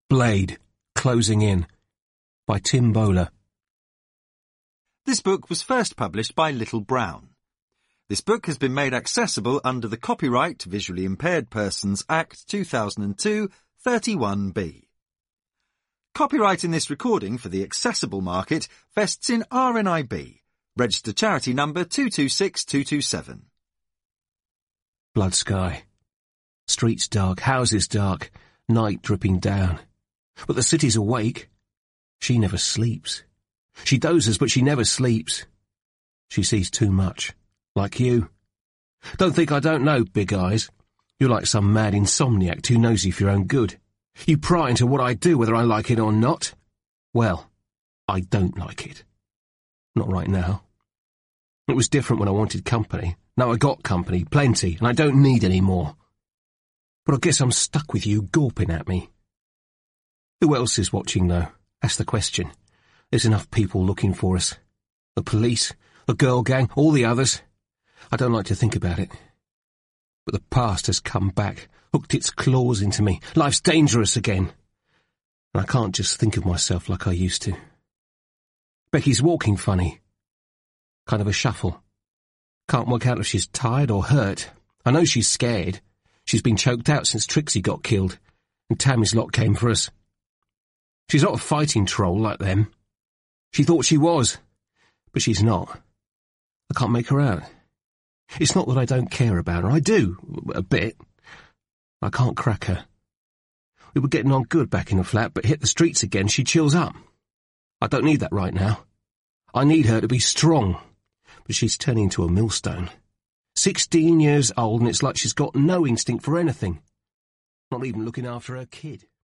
Blade, Closing In, by Tim Bowler. This book was first published by Little Brown. This book has been made accessible under the Copyright Visually Impaired Persons Act 2002, 31B. Copyright in this recording for the accessible market vests in RNIB, registered charity number 226227. Blood sky. Streets dark, houses dark, night dripping down. But the city's awake. She never sleeps. She dozes, but she never sleeps. She sees too much. Like you. Don't think I don't know, Big Eyes. You're like some mad insomniac too nosy for your own good. You pry into what I do, whether I like it or not. Well, I don't like it. Not right now. It was different when I wanted company. Now I got company, plenty, and I don't need any more. But I guess I'm stuck with you gawping at me. Who else is watching, though? That's the question. There's enough people looking for us. The police, the girl gang, all the others. I don't like to think about it. But the past has come back, hooked its claws into me. Life's dangerous again. And I can't just think of myself like I used to. Becky's walking funny. Kind of a shuffle. Can't work out if she's tired or hurt. I know she's scared. She's been choked out since Trixie got killed, and Tammy's lot came for us. She's not a fighting troll like them. She thought she was, but she's not. I can't make her out. It's not that I don't care about her. I do, a bit. I can't crack her. We were getting on good back in the flat, but hit the streets again, she chills up. I don't need that right now. I need her to be strong, but she's turning into a millstone. 16 years old, and it's like she's got no instinct for anything. Not even looking after her kid.